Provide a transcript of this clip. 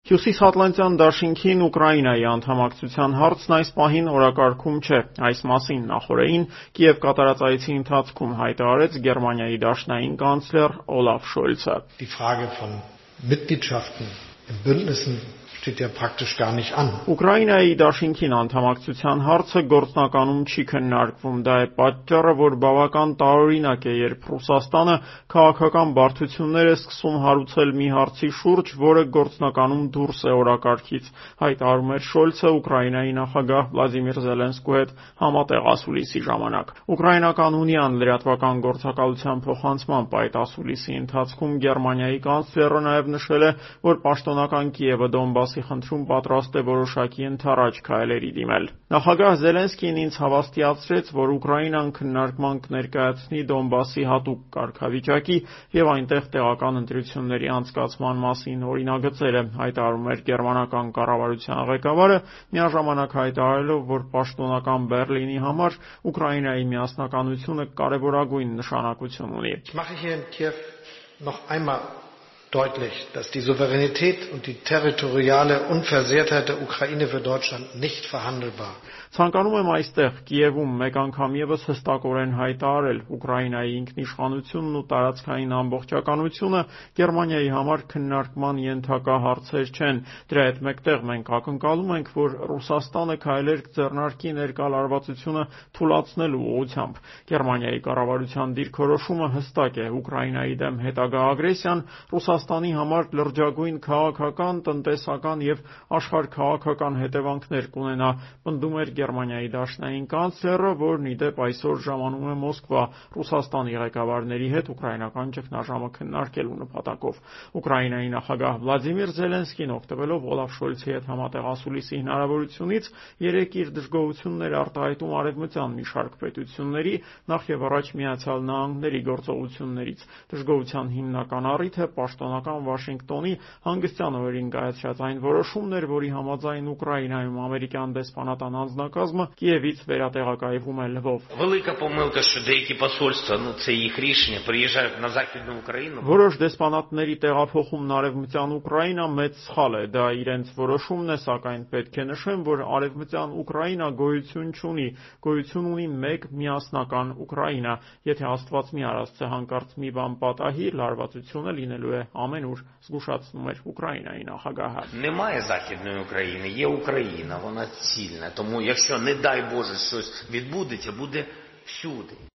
Հյուսիսատլանտյան դաշինքին Ուկրաինայի անդամակցության հարցն այս պահին օրակարգում չէ։ Այս մասին նախօրեին Կիև կատարած այցի ընթացքում հայտարարեց Գերմանիայի դաշնային կանցլեր Օլաֆ Շոլցը։ Die Frage von Mitgliedschaften in Bündnissen steht ja praktisch gar nicht an. Ուկրաինայի դաշինքին անդամակցության հարցը գործնականում չի քննարկվում։ Դա է պատճառը, որ բավական տարօրինակ է, երբ Ռուսաստանը քաղաքական բարդություններ է սկսում հարուցել մի հարցի շուրջ, որը գործնականում դուրս է օրակարգից, հայտարարում էր Շոլցը Ուկրաինայի նախագահ Վլադիմիր Զելենսկու հետ համատեղ ասուլիսի ժամանակ։ Ուկրաինական ունիան լրատվական գործակալության փոխանցմամբ այդ ասուլիսի ընթացքում Գերմանիայի կանցլերը նաև նշել է, որ պաշտոնական Կիևը Դոնբասի խնդրում պատրաստ է որոշակի ընդառաջ քայլերի դիմել։ Նախագահ Զելենսկին ինձ հավաստիացրեց, որ Ուկրաինան քննարկման կներկայացնի Դոնբասի հատուկ կարգավիճակի եւ այնտեղ տեղական ընտրությունների անցկացման մասին օրինագծերը, հայտարարում էր գերմանական կառավարության ղեկավարը, միաժամանակ հայտարարելով, որ պաշտոնական Բեռլինի համար Ուկրաինայի միասնականությունը կարևորագույն նշանակություն ունի։ Ich mache hier in Kiew noch einmal deutlich, dass die Souveränität und die territoriale Unversehrtheit der Ukraine für Deutschland nicht verhandelbar. Ցանկանում եմ այստեղ Կիևում մեկ անգամ եւս հստակորեն հայտարարել Ուկրաինայի ինքնիշխանությունն ու տարածքային ամբողջականությունը Գերմանիայի համար քննարկման ենթակա հարցեր չեն։ Դրա հետ մեկտեղ մենք ակնկալում ենք, որ Ռուսաստանը քայլեր կձեռնարկի ներկա լարվածությունը թուլացնելու ուղղությամբ։ Գերմանիայի կառավարության դիրքորոշումը հստակ է. Ուկրաինայի դեմ հետագա ագրեսիան Ռուսաստանի համար լրջագույն քաղաքական, տնտեսական եւ աշխարհքաղաքական հետևանքներ կունենա, պնդում էր Գերմանիայի դաշնային կանցլերը, որն ի դեպ այսօր ժամանում է Մոսկվա Ռուսաստանի ղեկավարների հետ ուկրաինական ճգնաժամը քննարկելու նպատակով։ Ուկրաինայի նախագահ Վլադիմիր Զելենսկին օգտվելով Օլաֆ Շոլցի հետ համատեղ ասուլիսի հնարավորությունից երեկ իր դժգոհությունները արտահայտում արևմտյան մի շարք պետությունների, նախ եւ առաջ Միացյալ Նահանգների գործողություններից։ Դժգոհության հիմնական առիթը պաշտոնական Վաշինգտոնի հանգստյան օրերին կայացրած այն որոշումն էր, որի համաձայն Ուկրաինայում ամերիկյան դեսպանատան անձնակազմը Կիևից վերատեղակայվում է Լվով։ Велика помилка, що деякі посольства, це їх рішення, приїжджають на Західну Україну. Որոշ դեսպանատների տեղափոխումն արևմտյան Ուկրաինա մեծ սխալ է, դա իրենց որոշումն է, սակայն պետք է նշեմ, որ արևմտյան Ուկրաինա գոյություն չունի, գոյություն ունի մեկ միասնական Ուկրաինա։ Եթե Աստված մի արածце հանկարծ մի բան պատահի, լարվածությունը լինելու է ամենուր, զգուշացնում էր Ուկրաինայի նախագահը։ Немає Західної України, є Україна, вона цільна. Тому якщо, не дай Боже, щось відбудеться, буде всюди.